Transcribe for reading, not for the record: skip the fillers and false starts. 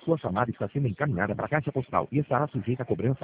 Sua chamada está sendo encaminhada para a caixa postal e estará sujeita a cobrança